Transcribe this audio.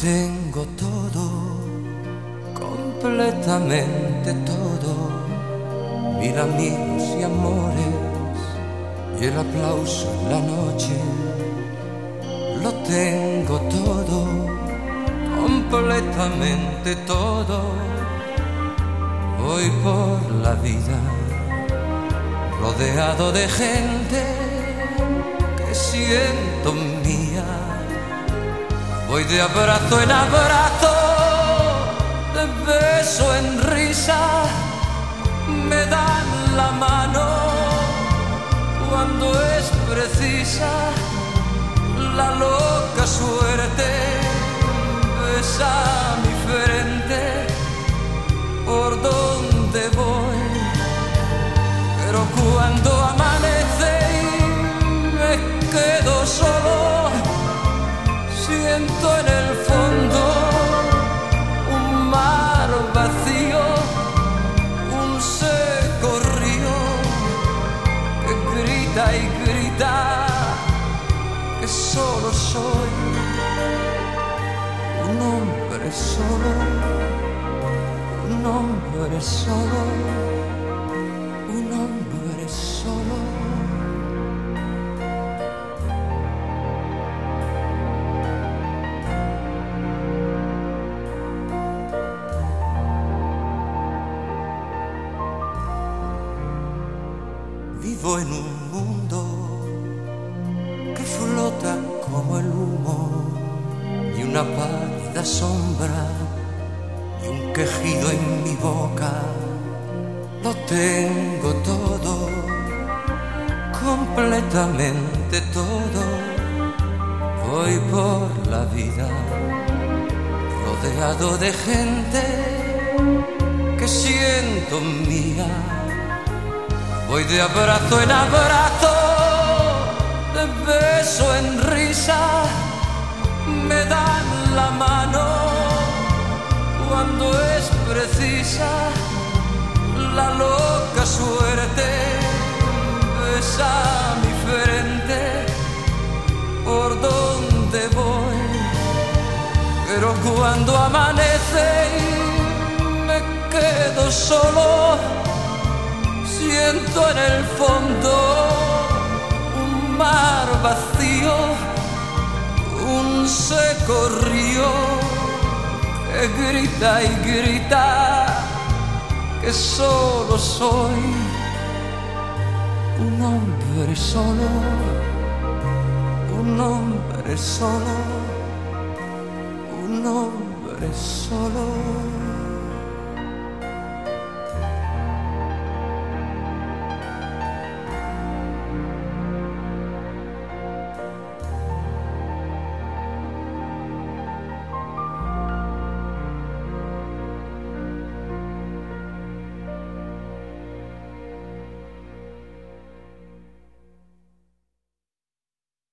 tengo todo, completamente todo, 1000 amigos y amores y el aplauso en la noche. Lo tengo todo, completamente todo. Voy por la vida rodeado de gente que siento mía. Voy de abrazo en abrazo, de beso en risa. Me dan la mano cuando es precisa. La loca suerte besa mi frente por donde voy. Pero cuando amanece y me quedo solo, siento en el fondo un mar vacío, un seco río que grita y grita que solo soy un hombre solo, un hombre solo, un hombre solo. Vivo en un mundo que flota como el humo y una pálida sombra y un quejido en mi boca. Lo tengo todo, completamente todo. Voy por la vida rodeado de gente que siento mía. Voy de abrazo en abrazo, de beso en risa. Me dan la mano cuando es precisa. La loca suerte besa mi frente por donde voy. Pero cuando amanece y me quedo solo, siento en el fondo un mar vacío, un seco río que grita y grita que solo soy un hombre solo, un hombre solo, un hombre solo.